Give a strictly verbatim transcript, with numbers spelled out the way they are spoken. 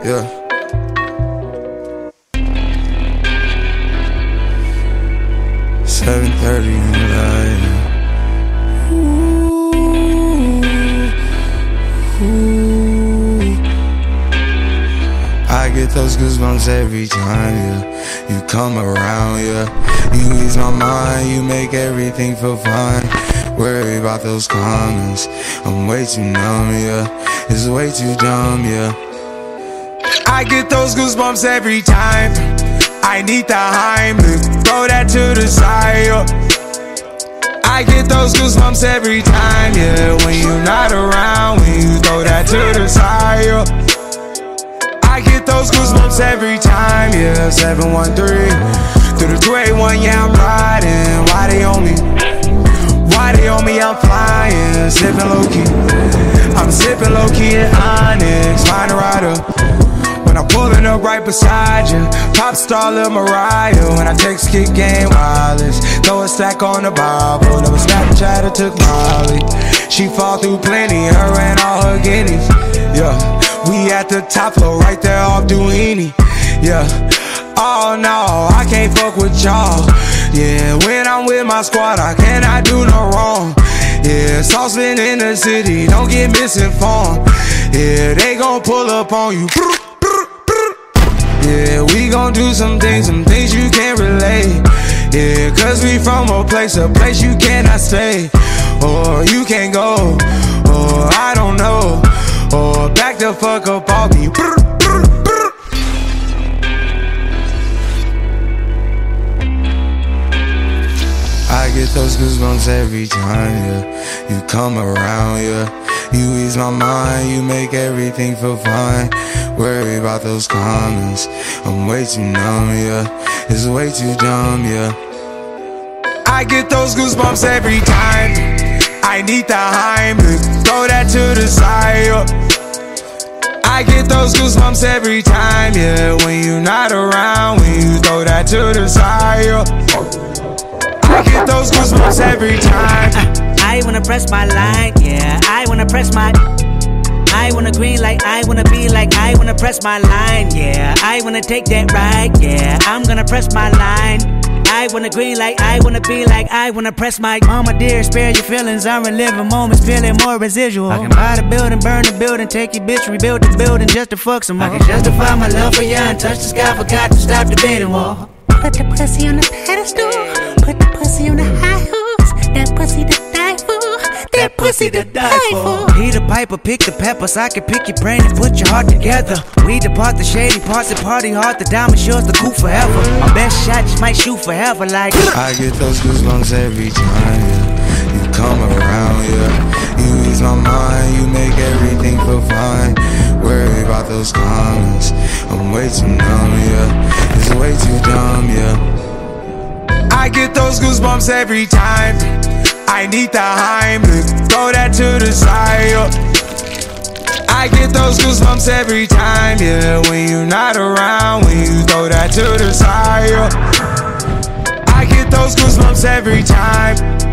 Yeah. seven thirty in the night. Ooh, ooh. I get those goosebumps every time, yeah. You come around, yeah. You ease my mind, you make everything feel fine. Worry about those comments, I'm way too numb, yeah. It's way too dumb, yeah. I get those goosebumps every time. I need the Heimlich, throw that to the side, yeah. I get those goosebumps every time, yeah. When you're not around, when you throw that to the side, yeah. I get those goosebumps every time, yeah. seven one three through the two eighty-one, yeah, I'm riding. Why they on me? Why they on me? I'm flying, sipping low-key. I'm sipping low-key in Onyx, find a rider. When I'm pulling up right beside you, pop star Lil Mariah. When I text kick game wireless, throw a stack on the Bible. Never Snapchat or took Molly. She fall through plenty, her and all her guineas. Yeah, we at the top floor, right there off Duini. Yeah, oh no, I can't fuck with y'all. Yeah, when I'm with my squad, I cannot do no wrong. Yeah, saucepan in the city, don't get misinformed. Yeah, they gon' pull up on you. Yeah, we gon' do some things, some things you can't relate. Yeah, cause we from a place, a place you cannot stay. Or you can't go, or I don't know. Or back the fuck up off me. I get those goosebumps every time, yeah. You come around, yeah. You ease my mind, you make everything feel fine. Worry about those comments, I'm way too numb, yeah. It's way too dumb, yeah. I get those goosebumps every time. I need the Heimlich, throw that to the side, yeah. I get those goosebumps every time, yeah. When you're not around, when you throw that to the side, yeah. I get those goosebumps every time. I wanna press my line, yeah. I wanna press my. I wanna green like I wanna be like I wanna press my line, yeah. I wanna take that ride, yeah. I'm gonna press my line. I wanna green like I wanna be like I wanna press my. Mama dear, spare your feelings. I'm reliving moments, feeling more residual. I can buy the building, burn the building, take your bitch, rebuild the building just to fuck some more. I can justify my love for you and touch the sky, forgot to stop the debating wall. Put the pussy on the pedestal, put the pussy on the high horse. That pussy to die for, that pussy to die for. Peter Piper, pick the peppers. I can pick your brain and put your heart together. We depart the shady parts and party hard. The diamond shows the cool forever. My best shot just might shoot forever like. I get those goosebumps every time, yeah. You come around, yeah. You ease my mind, you make everything feel fine. Worry about those comments, I'm way too numb, yeah. It's way too dumb, yeah. I get those goosebumps every time. I need the Heimlich, throw that to the side, yeah. I get those goosebumps every time, yeah. When you're not around, when you throw that to the side, yeah. I get those goosebumps every time.